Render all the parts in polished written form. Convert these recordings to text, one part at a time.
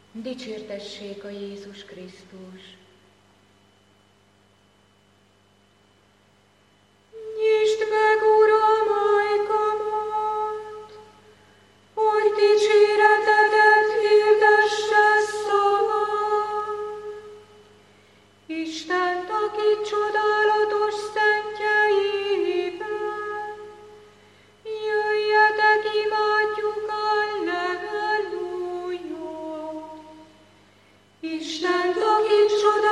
Dicsértessék a Jézus Krisztus! Nyisd meg, Uram, ajkamat, hogy dicséretedet hirdesse szavam. Istent, aki csodálatos szentjeiben, jöjjetek, imádjuk, alleluja. Istent, aki csodálatos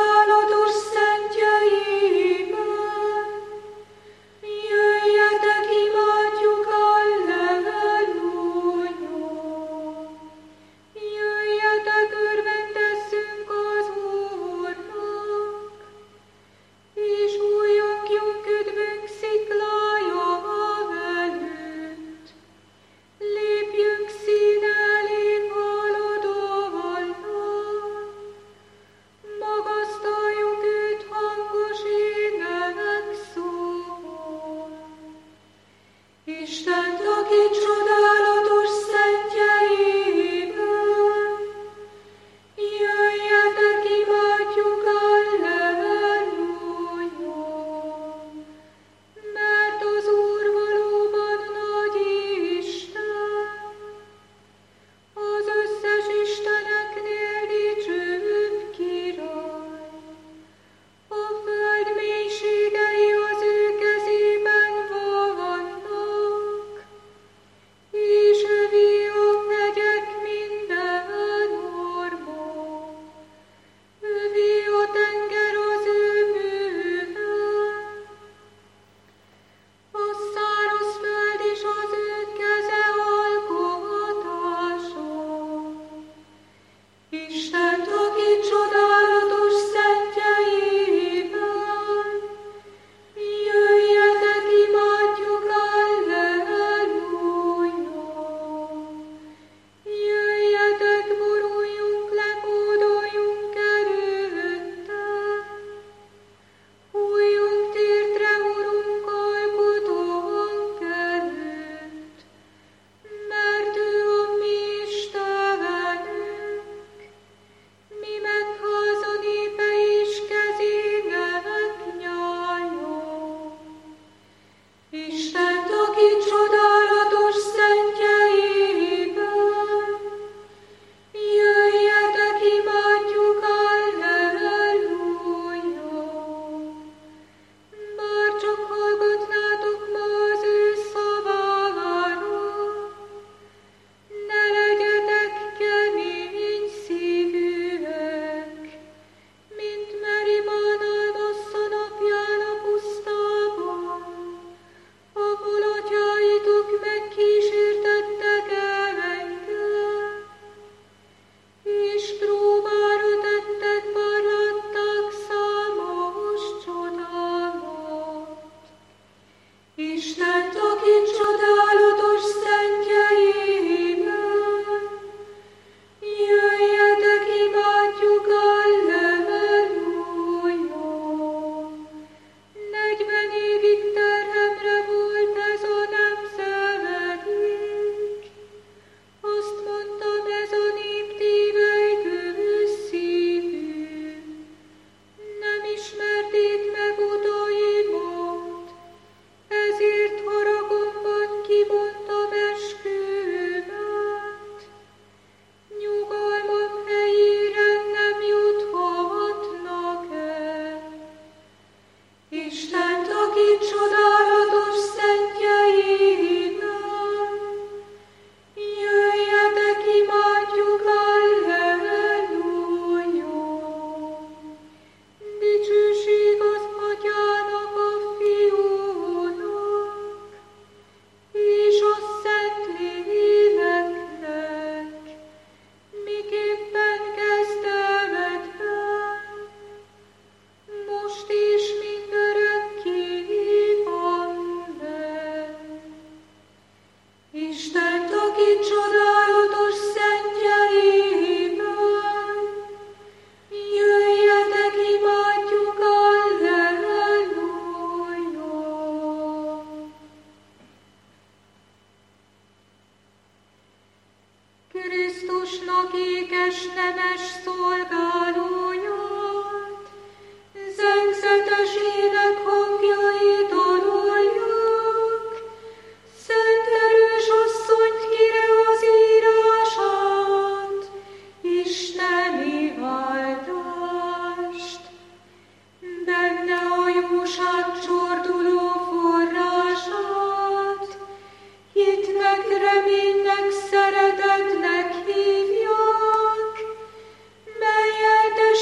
Krisztusnak ékes nemes szolgálóját, zengzetes ének hangjait adolják, szent erős asszonyt kire az írását, isteni váltást. Benne a jóság csorduló forrását, hitnek, reménynek, szeretetnek hívják, melyel te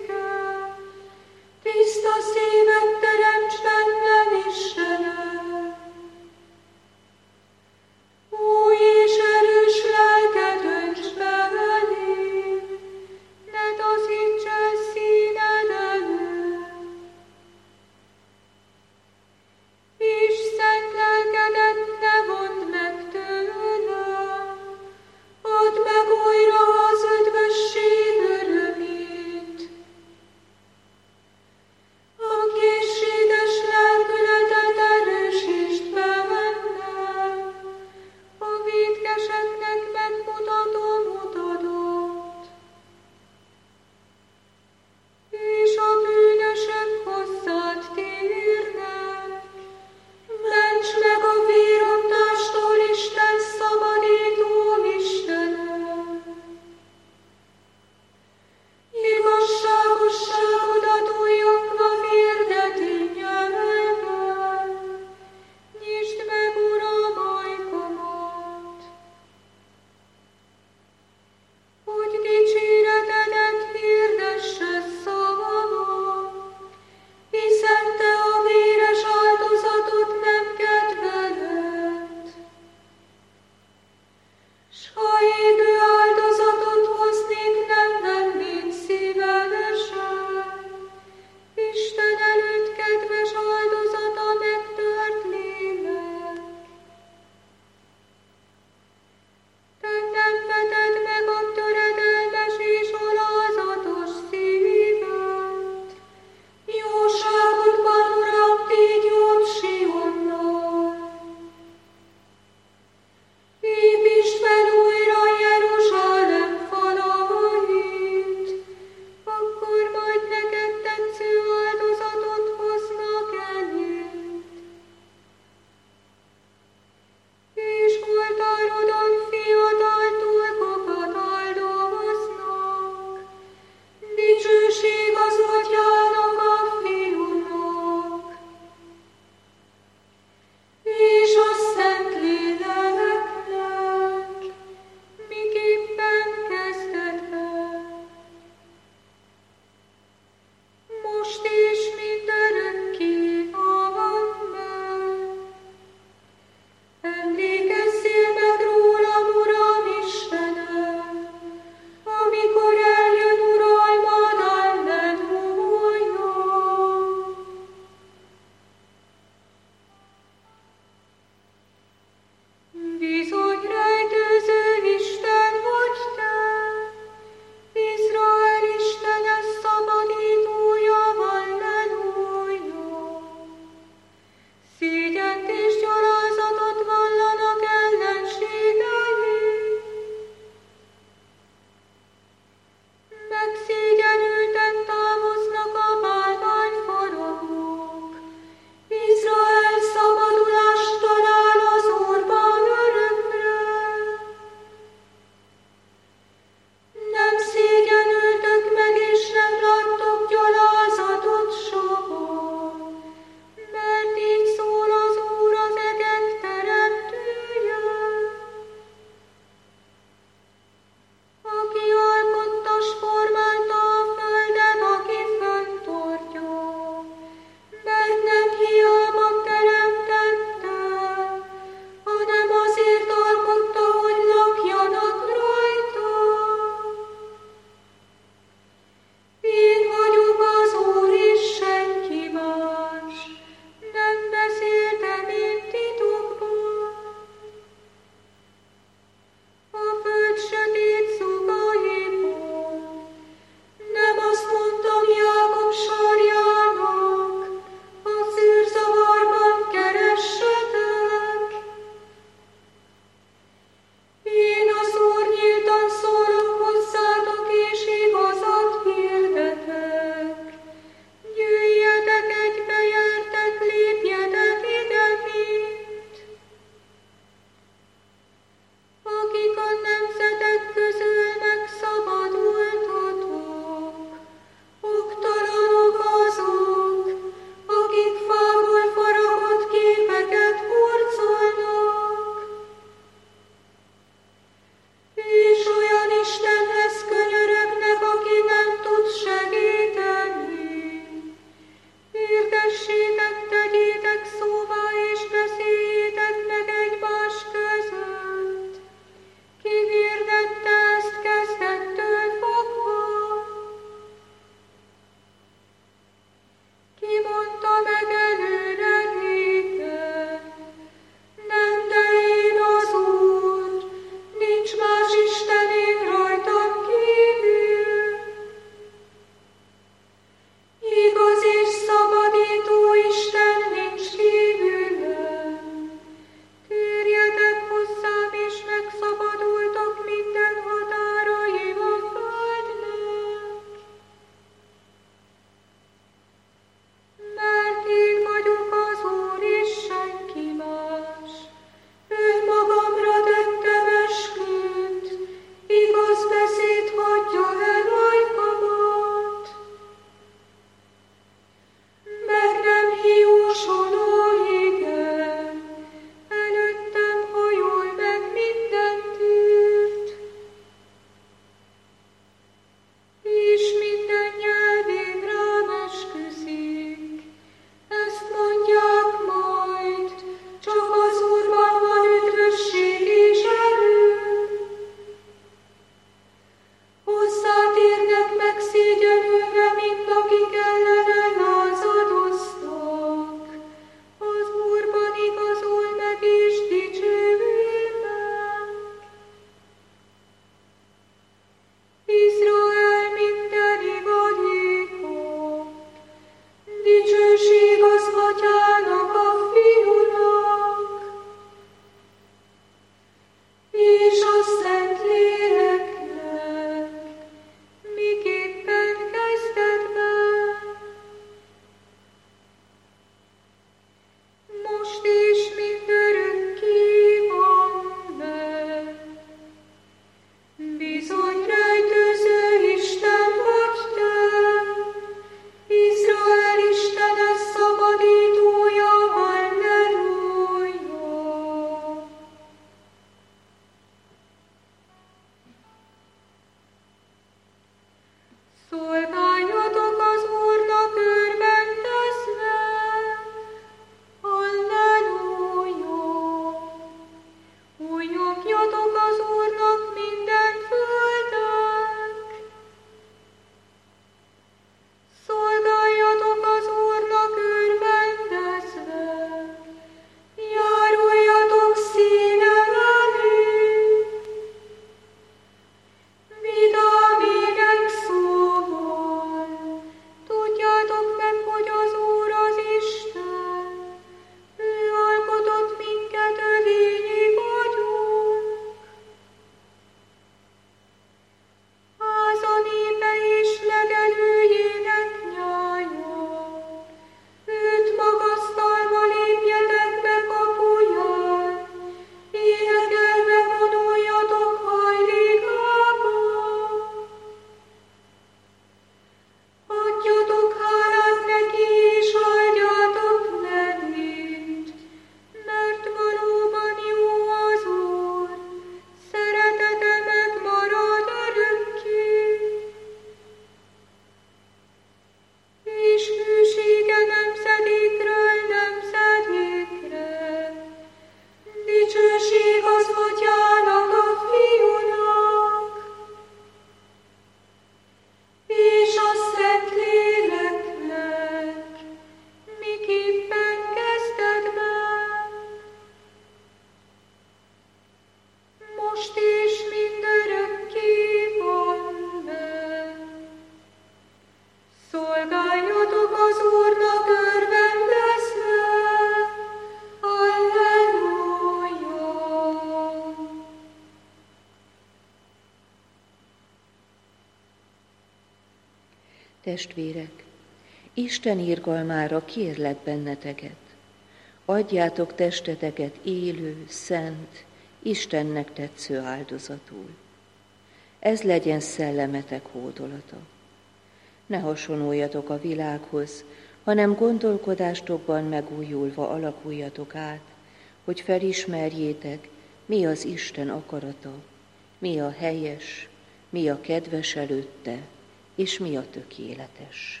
Testvérek, Isten irgalmára kérlek benneteket, adjátok testeteket élő, szent, Istennek tetsző áldozatul. Ez legyen szellemetek hódolata. Ne hasonoljatok a világhoz, hanem gondolkodástokban megújulva alakuljatok át, hogy felismerjétek, mi az Isten akarata, mi a helyes, mi a kedves előtte, és mi a tökéletes.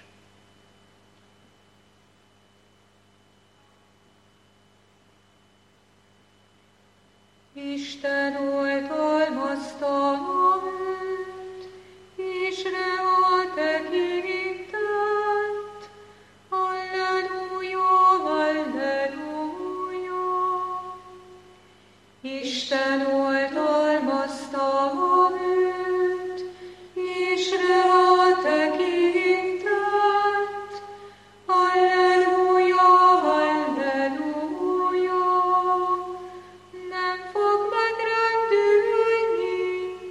Isten oltalmazta őt, és a tekintet. Alleluja, alleluja. Isten oltalmazta őt, és a tekintet. Alleluja, alleluja. Nem fog megrendülni,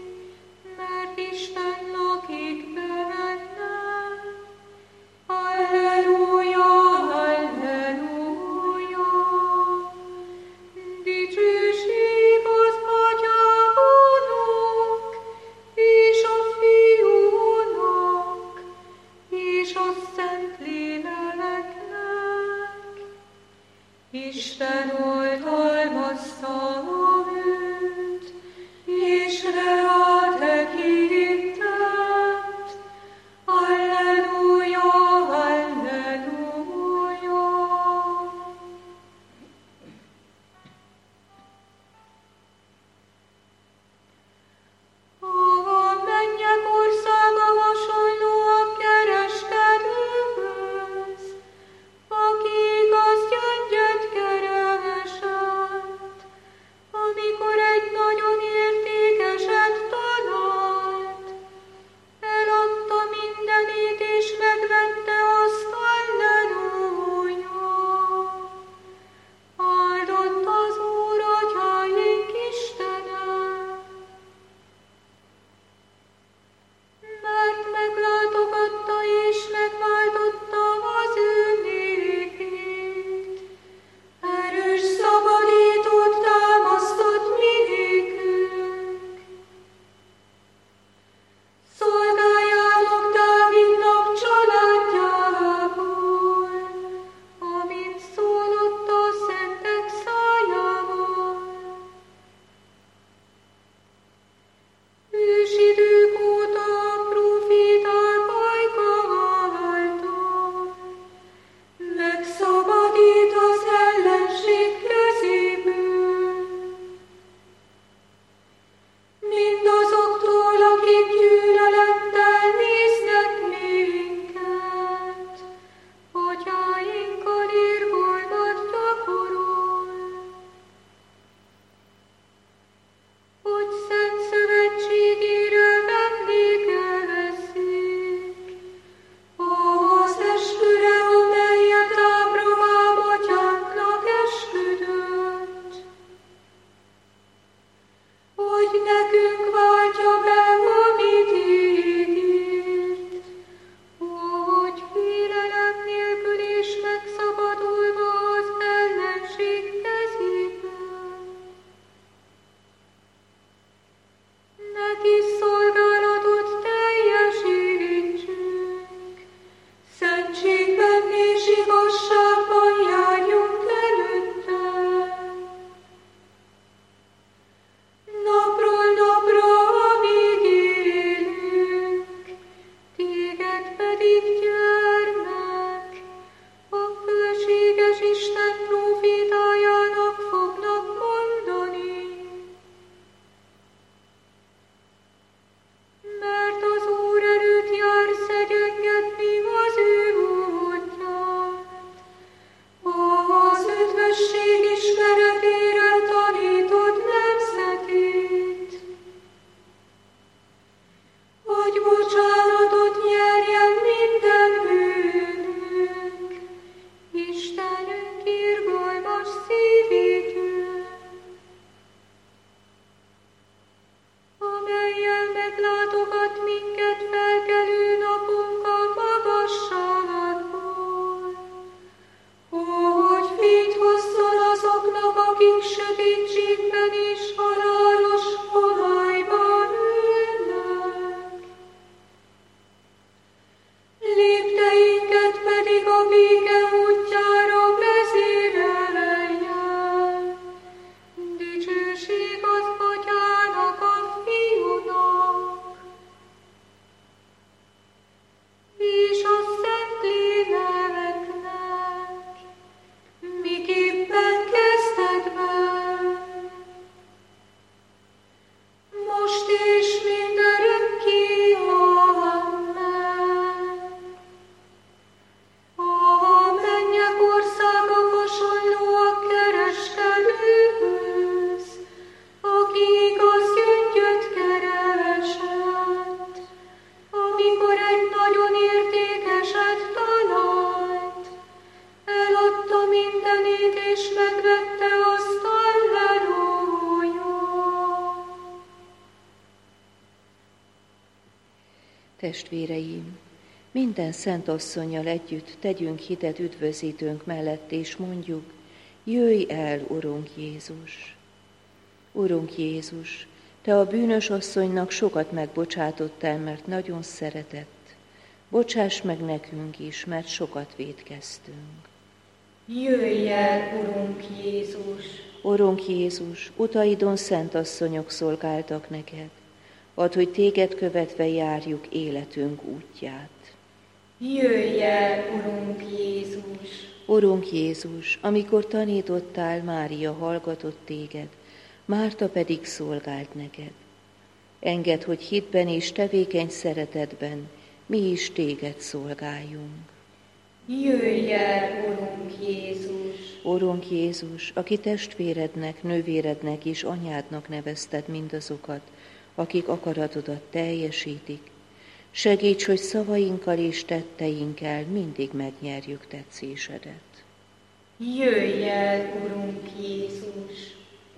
Testvéreim, minden szent asszonnyal együtt tegyünk hitet üdvözítőnk mellett, és mondjuk, jöjj el, Urunk Jézus! Urunk Jézus, Te a bűnös asszonynak sokat megbocsátottál, mert nagyon szeretett. Bocsáss meg nekünk is, mert sokat vétkeztünk. Jöjj el, Urunk Jézus! Urunk Jézus, utaidon szent asszonyok szolgáltak neked. Add, hogy téged követve járjuk életünk útját. Jöjj el, Urunk Jézus! Urunk Jézus, amikor tanítottál, Mária hallgatott téged, Márta pedig szolgált neked. Engedd, hogy hitben és tevékeny szeretetben mi is téged szolgáljunk. Jöjj el, Urunk Jézus! Urunk Jézus, aki testvérednek, nővérednek és anyádnak nevezted mindazokat, akik akaratodat teljesítik, segíts, hogy szavainkkal és tetteinkkel mindig megnyerjük tetszésedet. Jöjj el, Urunk Jézus!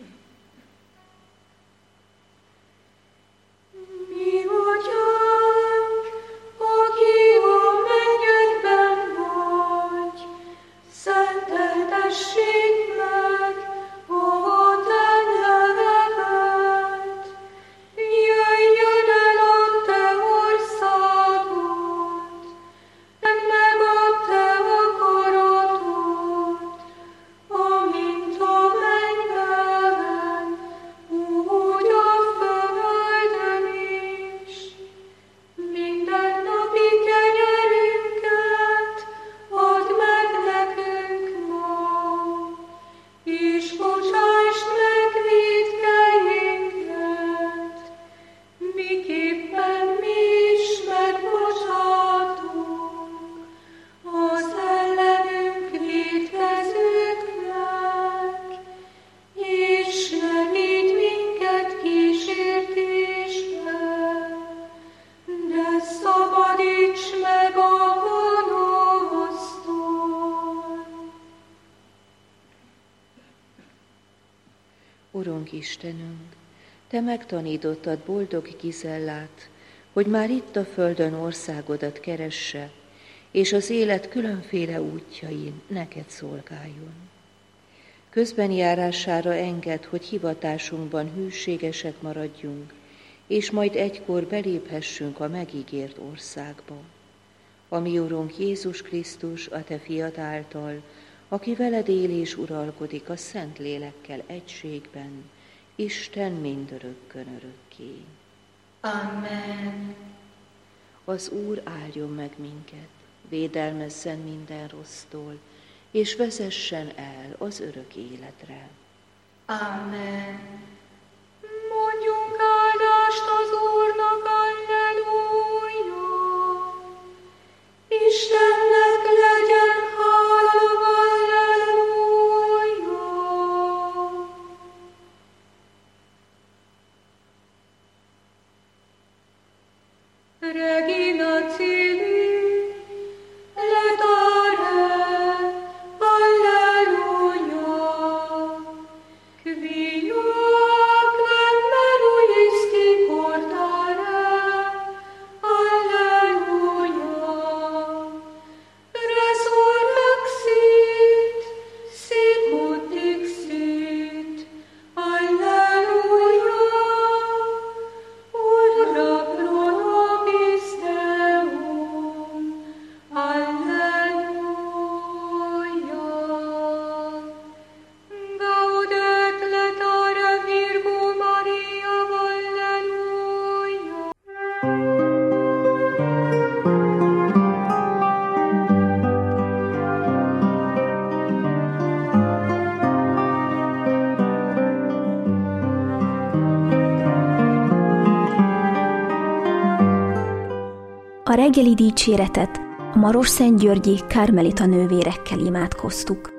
Mi Atyánk, aki a mennyekben vagy, szenteltessék meg a te neved. Jöjjön el a te országod, tedd meg a te akaratod, amint a mennyben, úgy a földön is. Mindennapi kenyerünket add meg nekünk ma, és bocsásd meg vétkeinket, miképpen mi is megbocsátunk az ellenünk vétkezőknek, és ne vigy minket kísértésbe, de szabadíts meg a gonosztól. Urunk Istenünk, Te megtanítottad boldog Gizellát, hogy már itt a földön országodat keresse, és az élet különféle útjain neked szolgáljon. Közben járására engedd, hogy hivatásunkban hűségesek maradjunk, és majd egykor beléphessünk a megígért országba. A mi Urunk Jézus Krisztus, a Te fiad által, aki veled él és uralkodik a Szent Lélekkel egységben, Isten mindörökkön örökké. Amen. Az Úr áldjon meg minket, védelmezzen minden rossztól, és vezessen el az örök életre. Amen. Mondjunk áldást az Úrnak, alleluja! Istennek legyen hála, alleluja! Regina Cili, letare, alleluia! Quio aclem meruisti portare, alleluia! Resurrexit, sicut dixit, alleluia! Ura pro nobis Deum, alleluia! Gaudet letare Virgo Maria, alleluia! A reggeli dicséretet a Marosszentgyörgyi Kármelita nővérekkel imádkoztuk.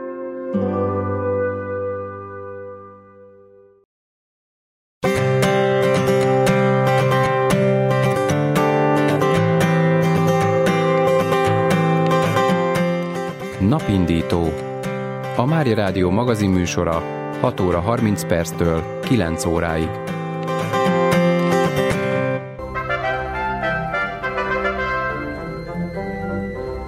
Napindító. A Mária Rádió magazinműsora 6 óra 30 perctől 9 óráig.